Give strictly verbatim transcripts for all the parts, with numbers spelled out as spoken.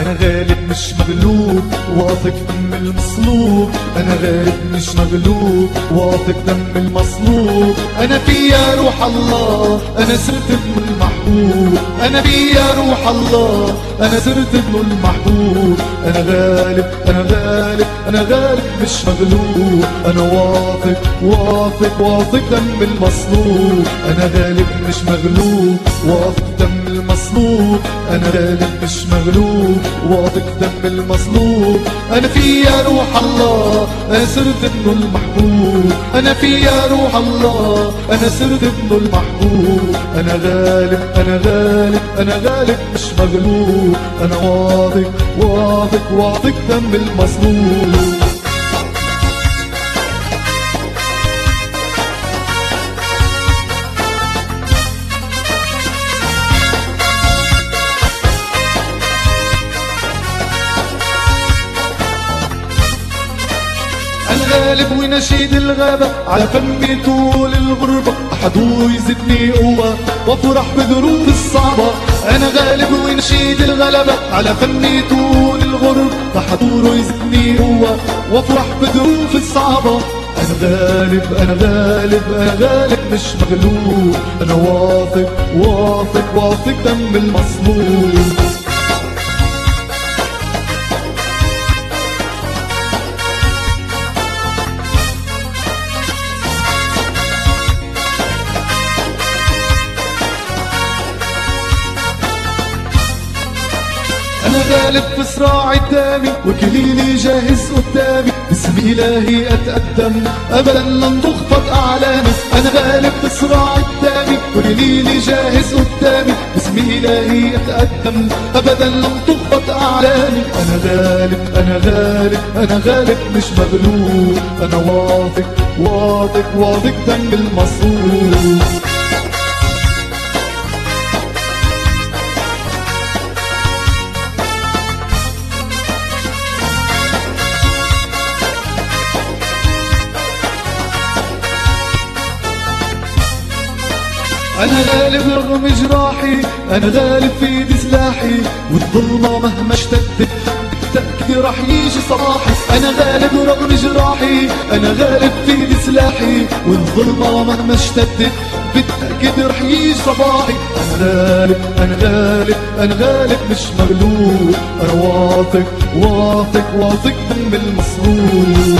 انا غالب مش مغلوب واثق دم المصلوب، انا غالب مش مغلوب واثق دم المصلوب. انا فيا روح الله انا صرت ابن المحبوب، انا فيا روح الله انا صرت ابن المحبوب. انا غالب انا غالب انا غالب مش مغلوب، انا واثق واثق واثق دم المصلوب. انا غالب مش مغلوب واثق دم المصلوب، انا غالب مش مغلوب واثق دم المصلوب. انا فيا روح الله انا صرت ابن المحبوب، انا فيا روح الله انا صرت ابن المحبوب. انا غالب انا غالب انا غالب مش مغلوب، انا واثق واثق واثق دم المصلوب. غالب ونشيد الغابة على فمي طول الغربة، أحدو يزدني قوة وافرح بظروف الصعبة. أنا غالب ونشيد الغلبة على فمي طول الغربة، أحدو يزدني قوة وافرح بظروف الصعبة. أنا غالب أنا غالب أنا غالب مش مغلوب، أنا واثق واثق واثق دم المصلوب. أنا غالب في صراعي الدامي وكليلي جاهز قدامي، باسم إلهي أتقدم أبدا لن تخفض أعلامي. أنا غالب في صراعي الدامي وكليلي جاهز قدامي، باسم إلهي أتقدم أبدا لن تخفض أعلامي. أنا غالب أنا غالب أنا غالب مش مغلوب، أنا واثق واثق واثق دم المصلوب. أنا غالب رغم جراحي، أنا غالب في ايدي سلاحي، والظلمة مهما اشتدت بالتأكيد رح يجي صباحي. أنا غالب رغم جراحي، أنا غالب في ايدي سلاحي، والظلمة مهما اشتدت بالتأكيد رح يجي صباحي. أنا غالب أنا غالب أنا غالب مش مغلوب، أنا واثق واثق واثق دم المصلوب.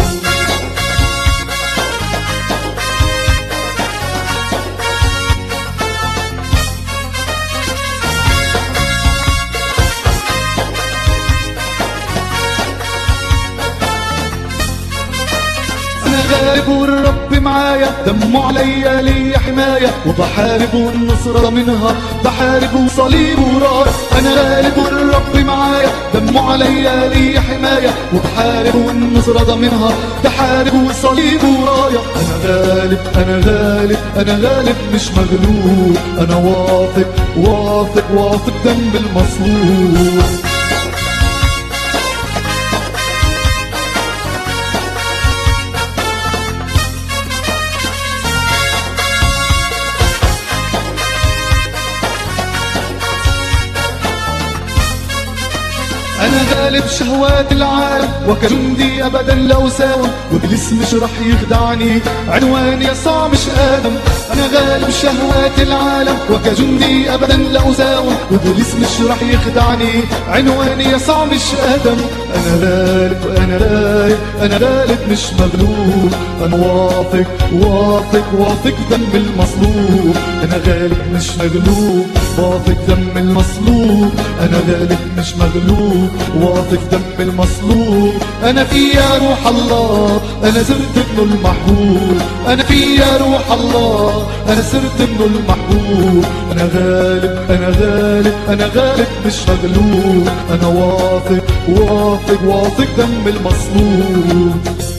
غالب والرب معايا دمه عليا لي حماية، وبحارب والنصرة منها بحارب وصليب وراية. أنا غالب والرب معايا دمه عليا لي حماية، وبحارب والنصرة منها بحارب وصليب وراية. أنا غالب أنا غالب أنا غالب مش مغلوب، أنا واثق واثق واثق دم المصلوب. أنا غالب شهوات العالم وكجندي أبدا لا أساوم، وإبليس مش رح يخدعني عنواني يسوع مش آدم. أنا غالب شهوات العالم وكجندي أبدا لا أساوم، وإبليس مش رح يخدعني عنواني يسوع مش آدم. أنا غالب أنا غالب أنا غالب مش مغلوب، أنا واثق واثق واثق دم المصلوب. أنا غالب مش مغلوب واثق دم المصلوب، أنا غالب مش مغلوب واثق دم المصلوب. أنا فيا روح الله أنا صرت ابن المحبوب، أنا فيا روح الله أنا صرت ابن المحبوب. أنا غالب أنا غالب أنا غالب مش مغلوب، أنا واثق واثق واثق دم المصلوب.